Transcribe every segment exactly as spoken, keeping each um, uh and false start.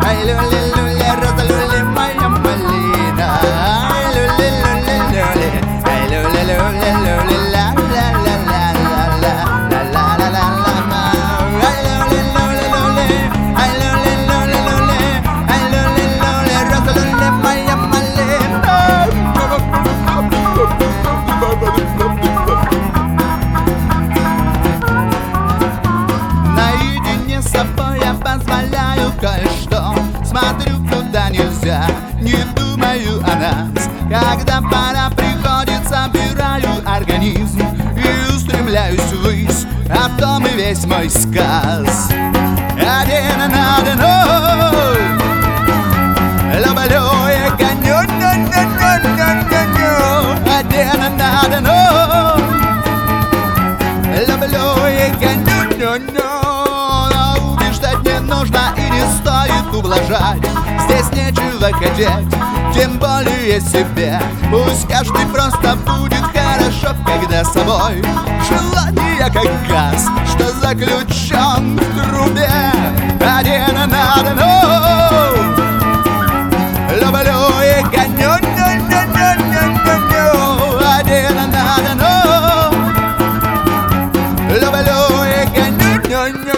ай, люли-люли, роза люли, моя малина. Ай, люли-люли-люли, ай, люли-люли-люли, ла-ла-ла-ла-ла-ла, ла-ла-ла-ла-ла. Ай, люли-люли-люли, ай, люли-люли-люли, ай, люли-люли, роза люли, моя малина. Наедине с собой я позволяю кое-что. Смотрю, куда нельзя, не думаю о нас. Когда пора приходит, собираю организм и устремляюсь ввысь, о том и весь мой сказ. Один на одну люблю и гоню, один на одну люблю и гоню, но убеждать не нужно и не стоит ублажать. Здесь нечего хотеть, тем более себе. Пусть каждый просто будет хорошо, когда с собой. Желание как газ, что заключен в трубе. Один на одну люблю и гоню, один на одну люблю и гоню.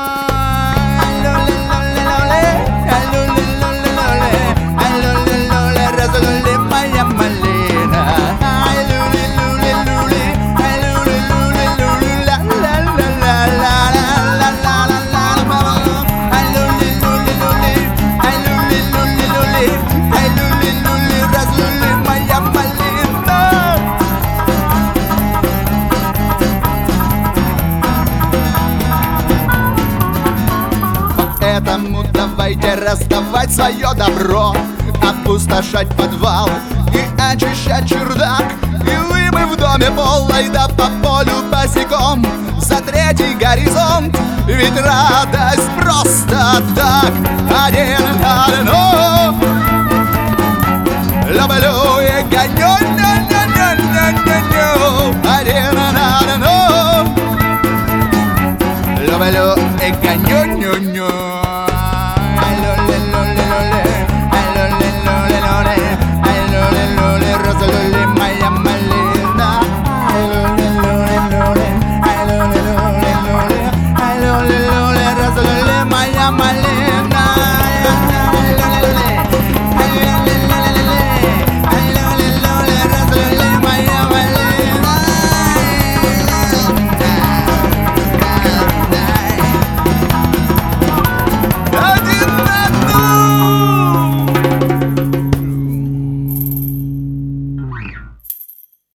Поэтому давайте раздавать свое добро, опустошать подвал и очищать чердак. И вымыв в доме пол, да по полю босиком за третий горизонт. Ведь радость просто так. Один на одну люблю и гоню, один на одну люблю и гоню.